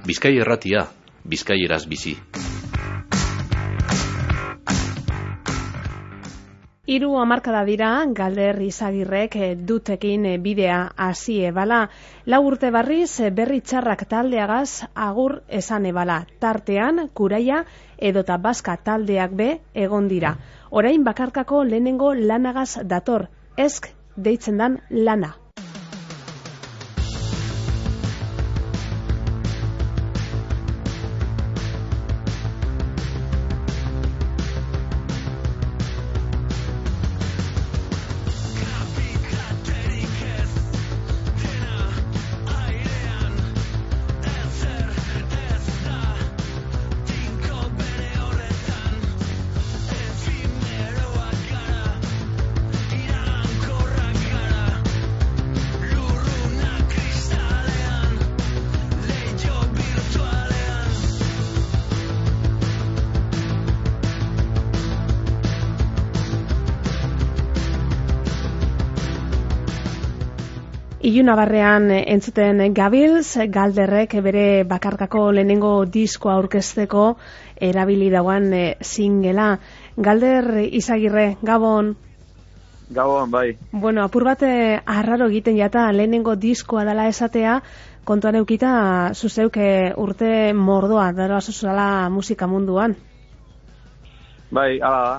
Bizkai Irratia, bizkaieraz bizi. 3 hamarkada dira Galder Izagirrek dutekin bidea hasi ebala. 4 urte barriz berri txarrak taldeagaz agur esan ebala. Tartean, Kuraia edota Baska taldeak be egon dira. Orain bakarkako lehenengo lanagaz dator, esk deitzen dan lana. Ilunabarrean entzuten gabilz, Galderrek bere bakarkako lehenengo diskoa aurkezteko erabili dauan singela. Galder Izagirre, Gabon. Gabon, bai. Bueno, apur bat arraro egiten jata lehenengo diskoa dela esatea, kontuan eukita zuzeuk urte mordoa dara zuzala musika munduan. Bai, ala da.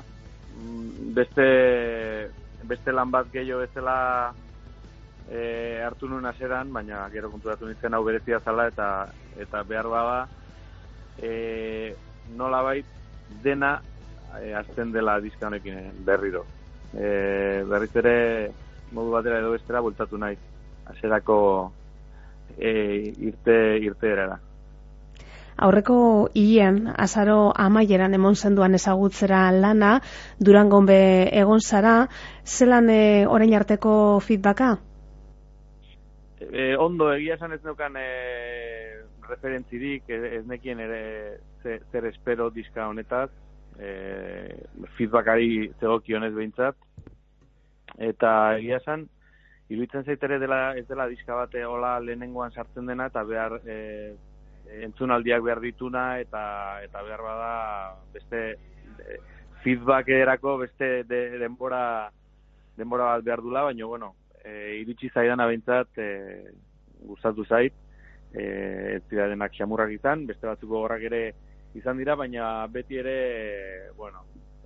Beste lan bat gehiago bezala hartu nuen aseran, baina gero konturatu nintzen hau berezia zala eta behar bada nolabait dena hasten dela diska honekin berriro. Berriz ere modu batera edo bestera bueltatu naiz aserako irteera da. Aurreko hilean, azaro amaieran emon zenduan ezagutzera lana, Durangon be egon zara, zelan orain arteko feedbacka? Ondo, egia esan ez neukan referentzirik, ez nekien ere zer espero diska honetaz, feedbackari zegokionez behintzat, eta egia esan, iruditzen zaitere ez dela diska bate hola lehenengoan sartzen dena, eta behar entzunaldiak behar dituna, eta behar bada beste feedbackerako beste denbora bat behar dula, baina, bueno, iritsi zaidana behintzat gustatu zait, ez dira denak xamurrak izan, beste batzuk gogorrak ere izan dira, baina beti ere, bueno,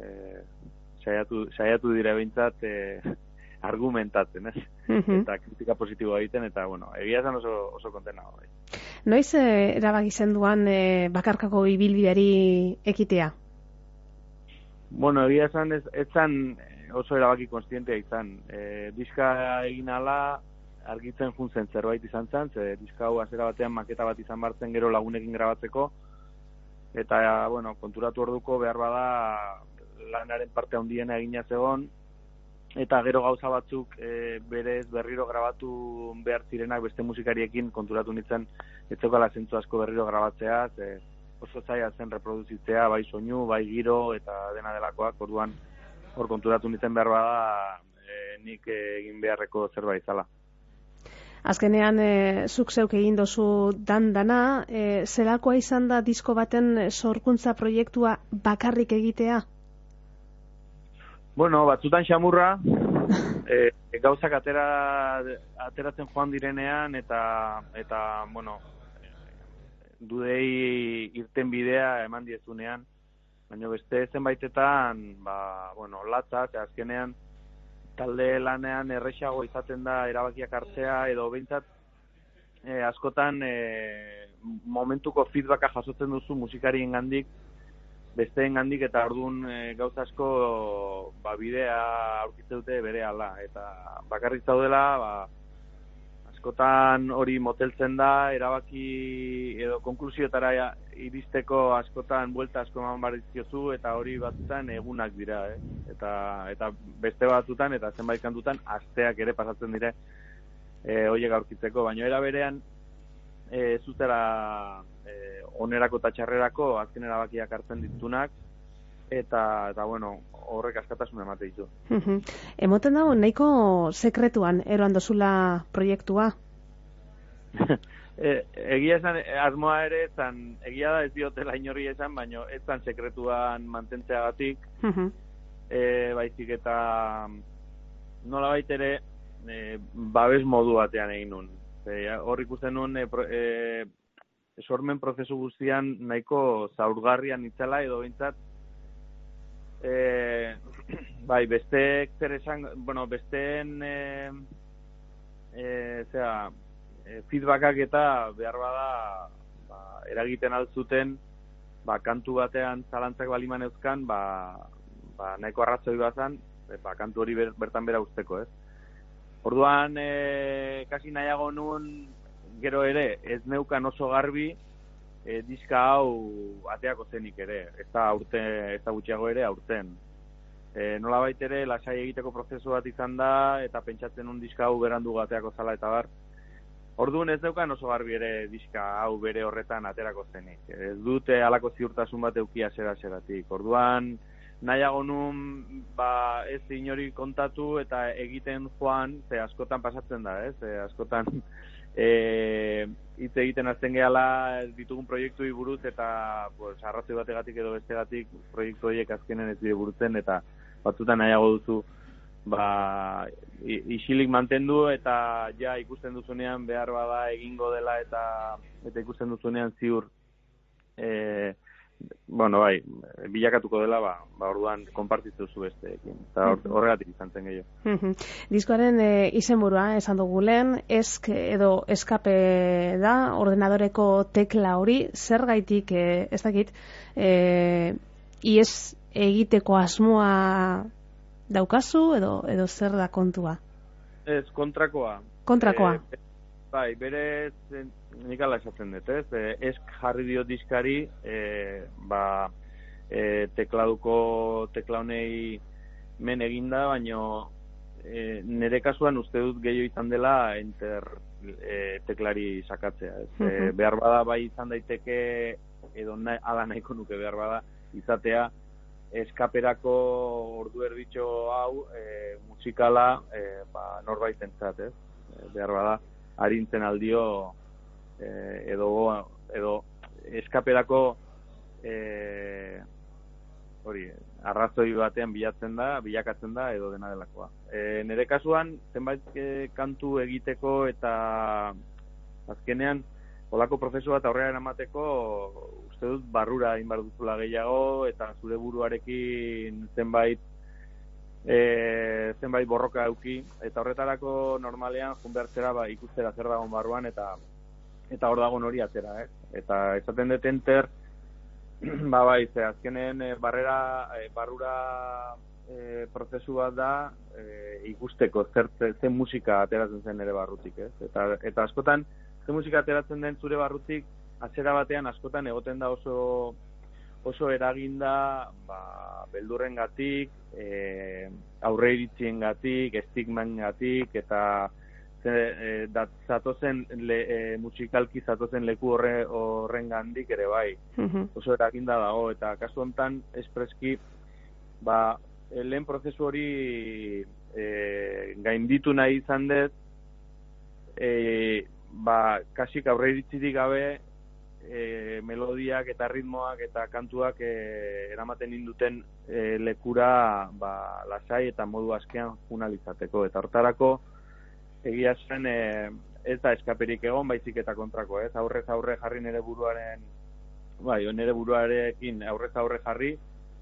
saiatu dira behintzat argumentatzen, ez? Eta kritika positiboa egiten, eta, bueno, egia esan oso kontena. Noiz erabaki zenduan bakarkako ibilbideari ekitea? Bueno, egia esan ez zan oso erabaki konstientea izan. Diska egin ala argitzen juntzen zerbait izan zen, ze diska hau hasiera batean maketa bat izan bartzen gero lagunekin grabatzeko, eta, bueno, konturatu orduko behar bada lanaren parte handiena egina zegon, eta gero gauza batzuk berez berriro grabatu behar zirenak beste musikariekin konturatu nintzen ez zeukala zentzu asko berriro grabatzea, oso zaila zen reproduzitzea, bai soinu, bai giro, eta dena delakoak, orduan hor konturatu nintzen behar bada nik egin beharreko zerbait zala. Azkenean, zuk zeuk egin dozu dana, zelakoa izan da disko baten sorkuntza proiektua bakarrik egitea? Bueno, batzutan xamurra, gauzak ateratzen joan direnean, eta bueno, dudei irten bidea eman diezunean, baina beste zenbaitetan, bueno, latza, azkenean talde lanean errexago izaten da erabakiak hartzea, edo behintzat askotan momentuko feedbacka jasotzen duzu musikarien gandik, besteen gandik, eta orduan gauza asko bidea aurkitzen dute bere ala, eta bakarrik zaudela, askotan hori moteltzen da, erabaki edo konklusiotara iristeko askotan buelta asko eman barizkiozu, eta hori batzutan egunak dira, eta beste batzutan, eta zenbait kantutan, asteak ere pasatzen dire horiek aurkitzeko, baina era berean zuzera onerako eta txarrerako azken erabakiak hartzen ditunak, eta bueno, horrek askatasun emate ditu. Emoten dago, nahiko sekretuan eroan dozula proiektua? Egia esan, asmoa ere, egia da ez diotela inorri esan, baina ez zan sekretuan mantentzeagatik, baizik eta nola baitere babes modu batean egin nun. Hor ikusten nun sormen prozesu guztian nahiko zaurgarrian itzala edo bintzat bai, besteek zer esan, bueno, besteen feedbackak eta behar bada eragiten altzuten kantu batean zalantzak baliman euskan nahiko arrazoi bazan kantu hori bertan bera usteko, ez? Orduan kasi nahiago nun gero ere ez neukan oso garbi diska hau ateako zenik ere, ez da gutxiago ere aurten. Nolabait ere lasai egiteko prozesu bat izan da eta pentsatzen un diska hau berandu ateako zala eta bar. Orduan ez neukan oso garbi ere diska hau bere horretan aterako zenik. Ez dute halako ziurtasun bat eukia zera-zeratik. Orduan nahiago nun ez inori kontatu eta egiten joan, ze askotan pasatzen da, askotan hitz egiten azten gehala ditugun proiektu buruz eta arrazoi bategatik edo bestegatik proiektu horiek azkenen ez dire burutzen eta batzutan nahiago duzu isilik mantendu eta ja ikusten duzunean behar bada egingo dela eta ikusten duzunean ziur bilakatuko dela, orduan konpartitzen duzu besteekin. Eta horregatik izan zen gehiago. Diskoaren izenburua esan dugu lehen, edo eskape da, ordenadoreko tekla hori, zergaitik, ez dakit, ies egiteko asmoa daukazu, edo zer da kontua? Ez, kontrakoa. Kontrakoa? Bai, berez, nik ala esatzen dut, ez? Esk jarri dio diskari, tekladuko teklaunei men eginda, baino nire kasuan uste dut gehiago izan dela enter teklari sakatzea, ez? Behar bada bai izan daiteke, edo ala nahiko nuke behar bada, izatea, eskaperako ordu erditxo hau musikala norbaitentzat, ez? Behar bada, harintzen aldio edo eskaperako arrazoi batean bilakatzen da edo dena delakoa. Nire kasuan, zenbait kantu egiteko eta azkenean holako prozesu bat aurrera eramateko uste dut barrura egin behar duzula gehiago eta zure buruarekin zenbait borroka euki eta horretarako normalean junbertzera ikustera zer dagoen barruan eta hor dagoen hori atera, eta esaten dut enter azkenen barrura prozesu bat da ikusteko zen musika ateratzen zen ere barrutik, eta askotan zen musika ateratzen den zure barrutik atzera batean askotan egoten da oso eraginda beldurrengatik, aurreiritsiengatik, estigmangatik eta musikalki zatozen leku horrengandik ere bai. Oso eraginda dago eta kasu hontan espreski lehen prozesu hori gainditu nahi izan dut kasik aurreiritzirik gabe melodiak eta ritmoak eta kantuak eramaten induten lekura lasai eta modu askean junalizateko. Eta hortarako egia zen ez da eskaperik egon baizik eta kontrako, ez? Aurrez aurre jarri nire buruarekin aurrez aurre jarri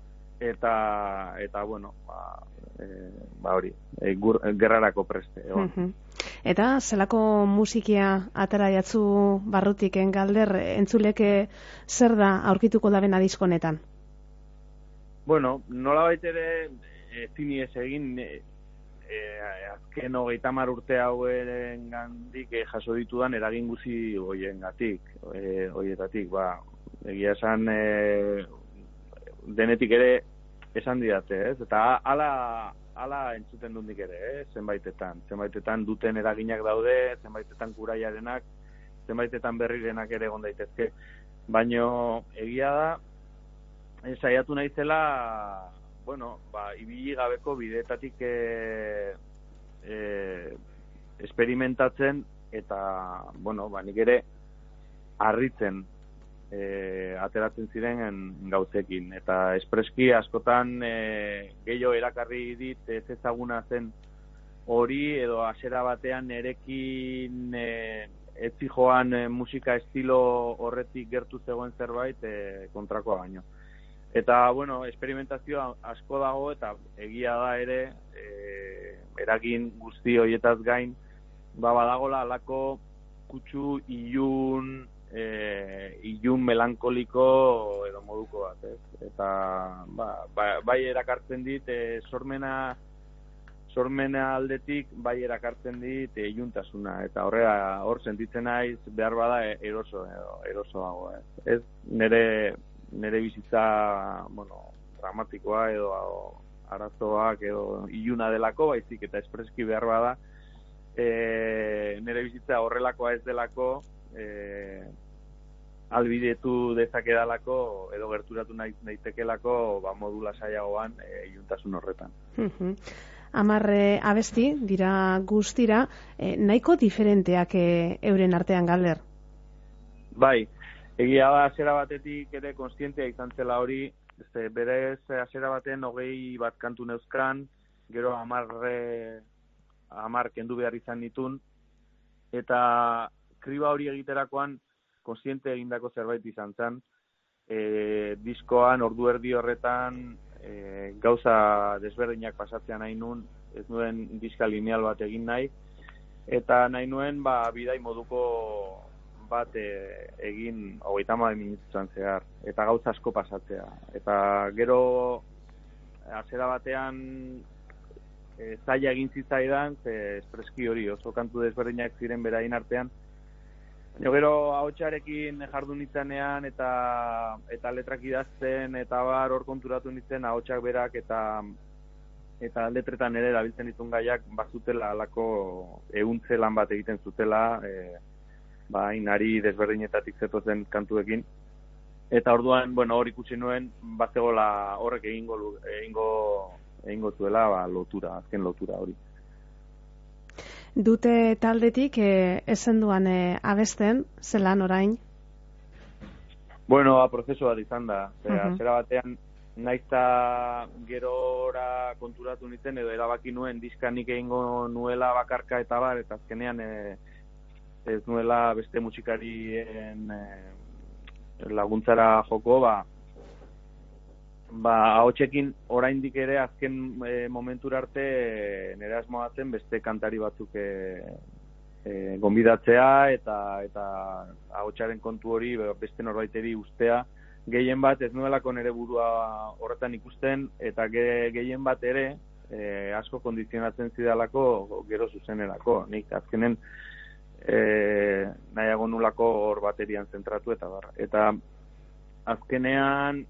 eta bueno, hori, gerrarako preste. Eta zelako musikia atera jatzu barrutiken Galder, entzuleke zer da aurkituko dabena diskonetan? Bueno, nolabait ere zini ez egin azken 30 urte hauen gandik jaso ditudan eragin guzi horietatik, egia esan denetik ere esan didate, ez? Eta hala entzuten dundik ere, zenbaitetan duten eraginak daude, zenbaitetan kuraiarenak, zenbaitetan berrirenak ere egon daitezke. Baino egia da, saiatu naizela, ibili gabeko bideetatik experimentatzen eta, nik ere harritzen ateratzen ziren gauzekin. Eta espreski askotan gehiago erakarri dit ez ezaguna zen hori, edo hasiera batean nerekin etzi joan musika estilo horretik gertu zegoen zerbait kontrakoa baino. Eta, bueno, experimentazioa asko dago, eta egia da ere, eragin guzti horietaz gain, badagola alako kutsu ilun melankoliko edo moduko bat, ez? Eta, bai erakartzen dit, sormena aldetik bai erakartzen dit iluntasuna, eta hor sentitzen naiz behar bada erosoago, ez nire bizitza, dramatikoa edo arazoak edo iluna delako, baizik eta espreski behar bada nire bizitza horrelakoa ez delako, albidetu dezakedalako edo gerturatu naitekelako modu lasaiagoan iluntasun horretan. 10 abesti dira guztira, nahiko diferenteak euren artean, Galder? Bai, egia da hasiera batetik ere kontzientea izan zela hori, berez hasiera baten 21 kantu neuzkan, gero 10 kendu behar izan nitun, eta kriba hori egiterakoan kontziente egindako zerbait izan zen, diskoan ordu erdi horretan gauza desberdinak pasatzea nahi nun, ez nuen diska lineal bat egin nahi, eta nahi nuen bidai moduko bat egin 30 minututan zehar, eta gauza asko pasatzea. Eta gero hasiera batean zaila egin zitzaidan, espreski hori oso kantu desberdinak ziren beraien artean, gero ahotsarekin jardun nitzanean eta letrak idazten eta hor konturatu nitzen ahotsak berak eta letretan ere erabiltzen ditun gaiak bazutela alako ehuntze lan bat egiten zutela, inari desberdinetatik zetozen kantuekin. Eta orduan, hor ikusi nuen bazegola horrek egingo zuela azken lotura hori. Dute taldetik ezenduan abesten, zelan orain? Prozesu bat izan da. Zera batean, naizta gerora konturatu nintzen, edo erabaki nuen diskanik egingo nuela bakarka eta eta azkenean ez nuela beste musikarien laguntzara joko, ahotsekin oraindik ere azken momentura arte nire asmoa zen beste kantari batzuk gonbidatzea eta ahotsaren kontu hori beste norbaiteri ustea. Gehien bat ez nuelako nire burua horretan ikusten, eta gehien bat ere asko kondizionatzen zidalako gero zuzenerako. Nik azkenen nahiago nulako hor baterian zentratu eta azkenean,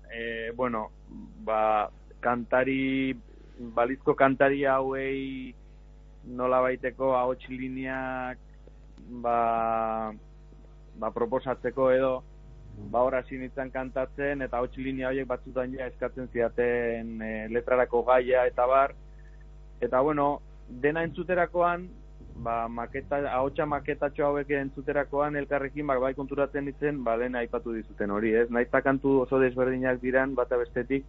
balizko kantari hauei nola baiteko ahots lineak proposatzeko edo hor hasi nintzen kantatzen, eta ahots linea horiek batzutan ja eskatzen ziaten letrarako gaia eta eta dena entzuterakoan, ahotsa maketatxo hauek entzuterakoan elkarrekin bai konturatzen ditzen, lehen aipatu dizuten hori, ez? Naizta kantu oso desberdinak diran bata bestetik,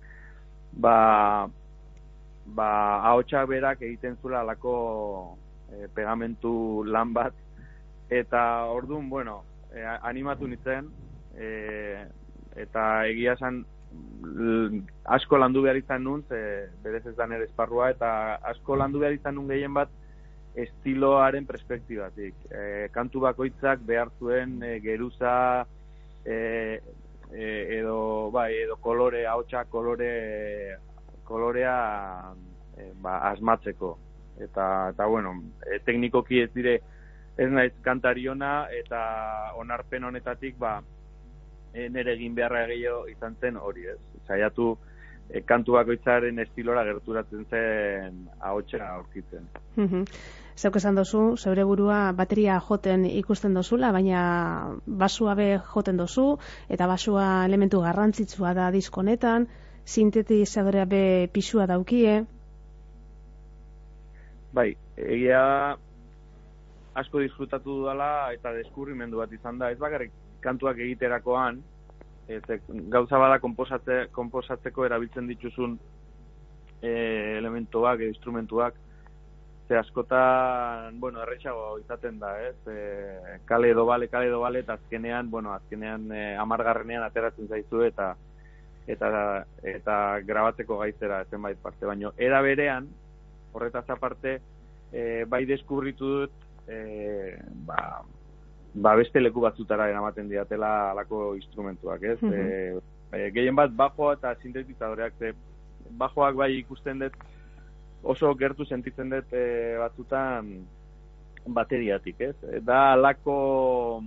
ahotsak berak egiten zula alako pegamentu lan bat, eta orduan, animatu nintzen, eta egia esan asko landu behar izan nun, berez ez da nire esparrua, eta asko landu behar izan nun gehien bat estiloaren perspektibatik. Kantu bakoitzak behar zuen geruza edo kolore, ahotsa kolorea asmatzeko. Eta teknikoki ez dire ez naiz kantariona, eta onarpen honetatik nire egin beharra gehiago izan zen hori, ez? Saiatu kantu bakoitzaren estilora gerturatzen zen ahotsa aurkitzen. Zeuk esan dozu, zeure burua bateria joten ikusten dozula, baina basua be joten dozu, eta basua elementu garrantzitsua da diskonetan, sintetizadorea be pisua daukie. Bai, egia asko disfrutatu dudala eta deskurrimendu bat izan da. Ez bakarrik kantuak egiterakoan, gauza bada konposatzeko erabiltzen dituzun elementuak, instrumentuak, ze askotan, errexago izaten da, ez? Kale edo bale, eta azkenean 10. ateratzen zaizu eta grabatzeko gaitzera zenbait parte, baino era berean, horretaz aparte, bai deskubritu dut, beste leku batzutara eramaten diatela alako instrumentuak, ez? Gehien bat bajoa eta sintetizadoreak, bajoak bai ikusten dut, oso gertu sentitzen dut batzutan bateriatik, ez? Da alako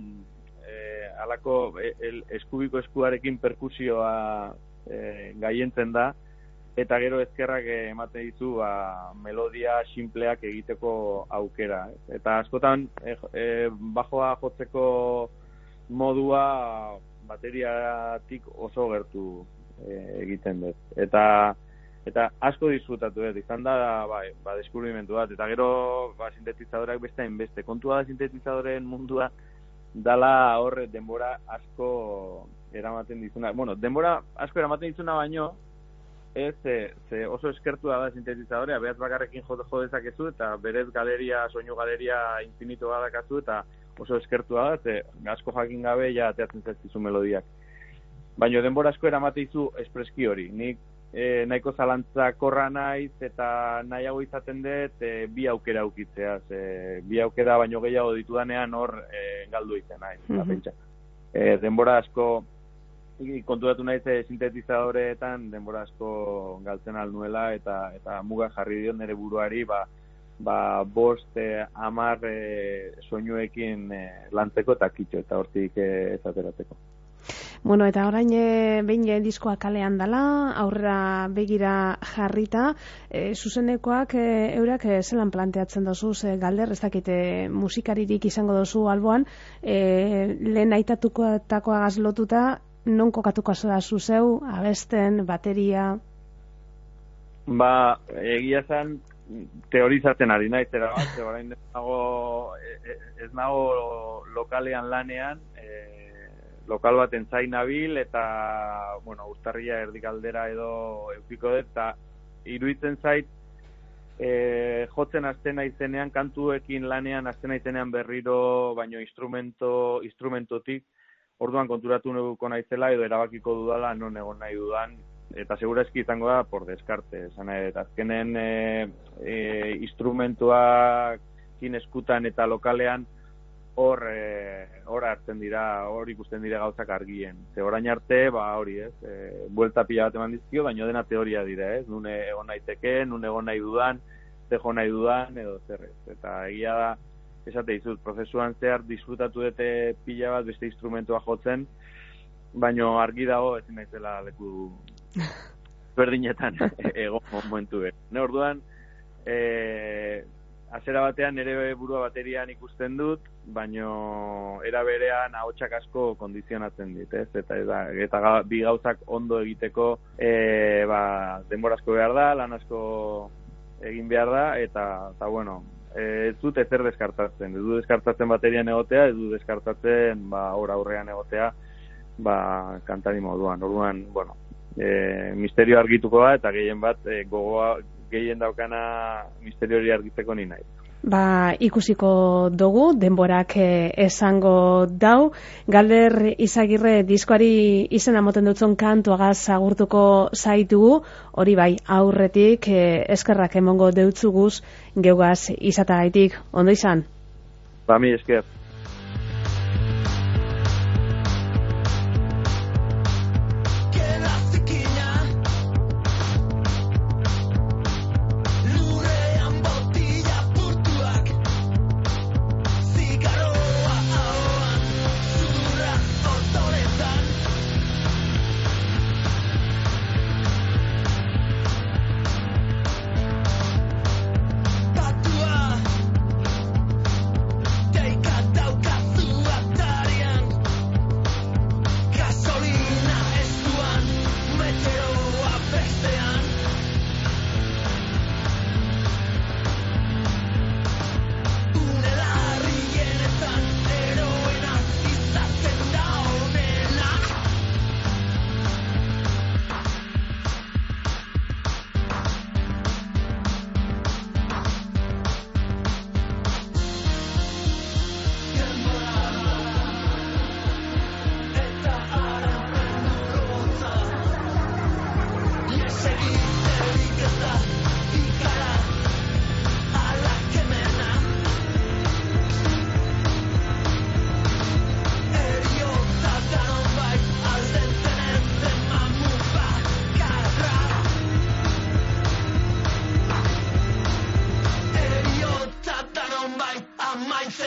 eskubiko eskuarekin perkusioa gaientzen da, eta gero ezkerrak ematen ditu melodia sinpleak egiteko aukera. Eta askotan bajoa jotzeko modua bateriatik oso gertu egiten dut. Eta asko disfrutatu dut, izan da deskubrimentu bat, eta gero sintetizadorak beste hainbeste. Kontua da sintetizadoren mundua dala hor denbora asko eramaten dizuna. Denbora asko eramaten dizuna baino, ez oso eskertua da sintetizadorea, behatz bakarrekin jo dezakezu, eta berez soinu galeria infinito badakazu, eta oso eskertua da, asko jakin gabe ja ateatzen zaizkizu melodiak. Baina denbora asko eramaten dizu espreski hori. Nik nahiko zalantzakorra naiz, eta nahiago izaten dut bi aukera aukitzeaz. Bi aukera baino gehiago ditudanean hor galdu izan naiz. Denbora asko konturatu naiz sintetizadoreetan denbora asko galtzen alnuela, eta muga jarri dio nire buruari 5-10 soinuekin lantzeko eta kitxo, eta hortik ezateratzeko. Eta orain behin diskoa kalean dala, aurrera begira jarrita, zuzenekoak eurak zelan planteatzen dozu, Galder, ez dakite musikaririk izango dozu alboan, lehen aitatukotakoagaz lotuta, non kokatuko zara zuzeu, abesten, bateria? Egia zen, teorizatzen ari naiz, orain ez nago lokalean lanean, lokal baten zain nabil, eta, Uztarria erdikaldera edo eukiko dut, eta iruditzen zait, jotzen hasten naizenean, kantuekin lanean hasten naizenean berriro, baino instrumentotik, orduan konturatu neguko naizela, edo erabakiko dudala non egon nahi dudan, eta segurazki izango da por deskarte, eta azkenen instrumentuak eskutan eta lokalean, hor hartzen dira, hor ikusten dira gauzak argien. Orain arte, hori, buelta pila bat eman dizkio, baino dena teoria dira, nun egon naiteke, nun egon nahi dudan, zeho nahi dudan, edo zer ez. Eta egia da, esate dizut, prozesuan zehar disfrutatu dute pila bat beste instrumentua jotzen, baino argi dago ezin naizela leku berdinetan egon momentu behar. Orduan, hasiera batean nire burua baterian ikusten dut, baino era berean ahotsak asko kondizionatzen dit, ez? Eta bi gauzak ondo egiteko denbora asko behar da, lan asko egin behar da, eta ez dut ezer deskartatzen. Ez dut deskartatzen baterian egotea, ez dut deskartatzen aurrean egotea kantari moduan. Orduan, misterio argituko da, eta gehien bat gogoa gehien daukana misterio hori argitzeko ni nahi. Ikusiko dugu, denborak esango dau. Galder Izagirre diskoari izena moten dutzen kantuagaz agurtuko zaitugu, hori bai, aurretik eskerrak emongo deutzuguz geugaz izatagaitik. Ondo izan? Mi esker. Got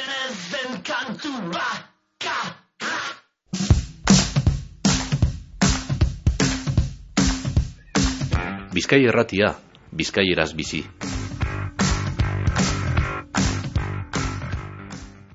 ez den kantu bakarra. Bizkai irratia, bizkaieraz bizi.